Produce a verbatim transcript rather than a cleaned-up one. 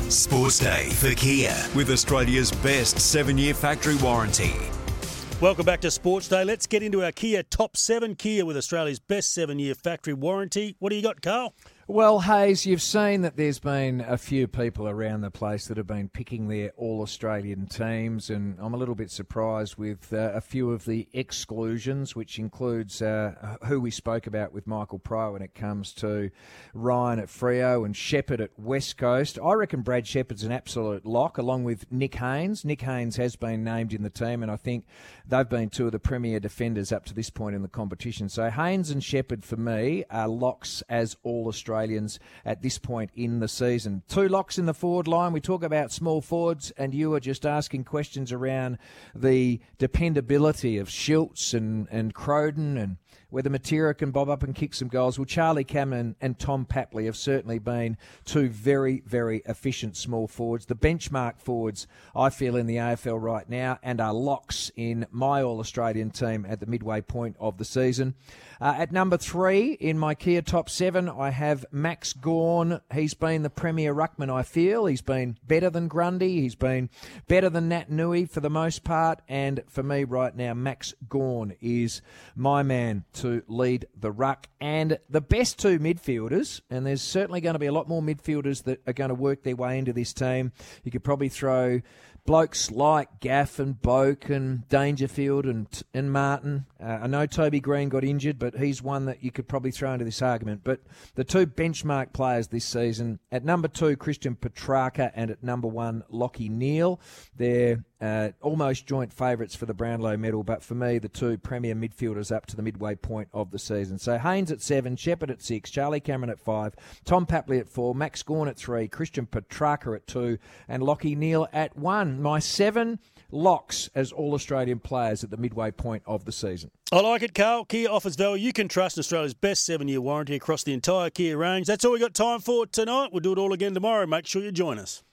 Sports Day for Kia with Australia's best seven-year factory warranty. Welcome back to Sports Day. Let's get into our Kia Top seven. Kia with Australia's best seven-year factory warranty. What do you got, Carl? Well, Hayes, you've seen that there's been a few people around the place that have been picking their all-Australian teams, and I'm a little bit surprised with uh, a few of the exclusions, which includes uh, who we spoke about with Michael Pryor when it comes to Ryan at Freo and Shepherd at West Coast. I reckon Brad Shepherd's an absolute lock, along with Nick Haynes. Nick Haynes has been named in the team, and I think they've been two of the premier defenders up to this point in the competition. So Haynes and Shepherd, for me, are locks as all-Australian at this point in the season. Two locks in the forward line. We talk about small forwards, and you are just asking questions around the dependability of Schultz and, and Croden and whether Matera can bob up and kick some goals. Well, Charlie Cameron and Tom Papley have certainly been two very, very efficient small forwards. The benchmark forwards, I feel, in the A F L right now, and are locks in my All-Australian team at the midway point of the season. Uh, at number three, in my Kia Top seven, I have Max Gawn. He's been the premier ruckman, I feel. He's been better than Grundy. He's been better than Nat Nui for the most part. And for me right now, Max Gawn is my man to lead the ruck. And the best two midfielders, and there's certainly going to be a lot more midfielders that are going to work their way into this team. You could probably throw blokes like Gaff and Boak and Dangerfield and and Martin. Uh, I know Toby Green got injured, but he's one that you could probably throw into this argument. But the two benchmark players this season, at number two, Christian Petrarca, and at number one, Lockie Neal. They're uh, almost joint favourites for the Brownlow medal, but for me, the two premier midfielders up to the midway point of the season. So Haynes at seven, Shepherd at six, Charlie Cameron at five, Tom Papley at four, Max Gawn at three, Christian Petrarca at two, and Lockie Neal at one. My seven locks as all-Australian players at the midway point of the season. I like it, Carl. Kia offers value you can trust in Australia's best seven-year warranty across the entire Kia range. That's all we got time for tonight. We'll do it all again tomorrow. Make sure you join us.